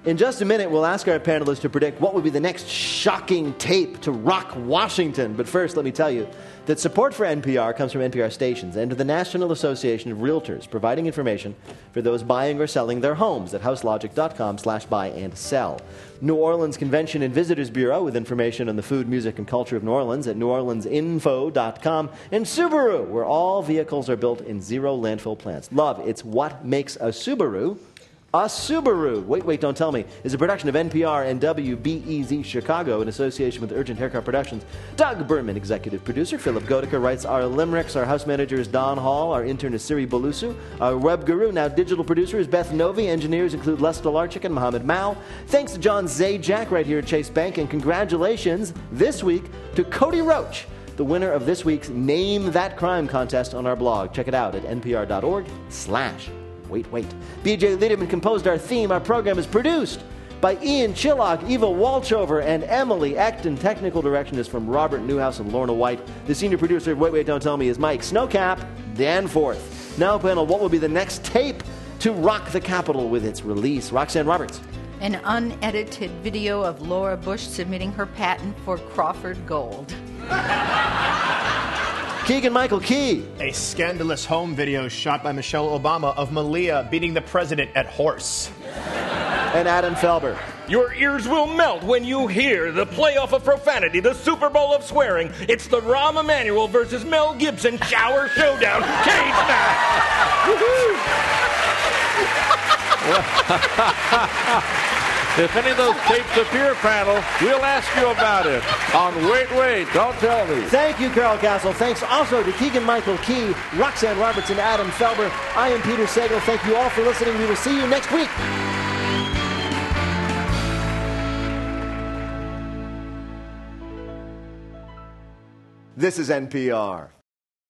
In just a minute, we'll ask our panelists to predict what would be the next shocking tape to rock Washington. But first, let me tell you that support for NPR comes from NPR stations and the National Association of Realtors, providing information for those buying or selling their homes at houselogic.com/buy and sell. New Orleans Convention and Visitors Bureau with information on the food, music, and culture of New Orleans at neworleansinfo.com. And Subaru, where all vehicles are built in zero landfill plants. Love, it's what makes a Subaru. A Subaru, wait, don't tell me, is a production of NPR and WBEZ Chicago in association with Urgent Haircut Productions. Doug Berman, executive producer. Philip Godica writes our limericks. Our house manager is Don Hall. Our intern is Siri Bolusu. Our web guru, now digital producer, is Beth Novi. Engineers include Les Stolarczyk and Mohammed Mao. Thanks to John Zajac right here at Chase Bank. And congratulations this week to Cody Roach, the winner of this week's Name That Crime contest on our blog. Check it out at npr.org/wait. B.J. Liederman composed our theme. Our program is produced by Ian Chillock, Eva Walchover, and Emily Ecton. Technical direction is from Robert Newhouse and Lorna White. The senior producer of Wait, Don't Tell Me is Mike Snowcap Danforth. Now, panel, what will be the next tape to rock the Capitol with its release? Roxanne Roberts. An unedited video of Laura Bush submitting her patent for Crawford Gold. Keegan-Michael Key. A scandalous home video shot by Michelle Obama of Malia beating the president at horse. And Adam Felber. Your ears will melt when you hear the playoff of profanity, the Super Bowl of swearing. It's the Rahm Emanuel versus Mel Gibson shower showdown. Cage match. If any of those tapes appear, panel, we'll ask you about it on Wait, Don't Tell Me. Thank you, Carol Castle. Thanks also to Keegan-Michael Key, Roxanne Roberts, and Adam Felber. I am Peter Sagal. Thank you all for listening. We will see you next week. This is NPR.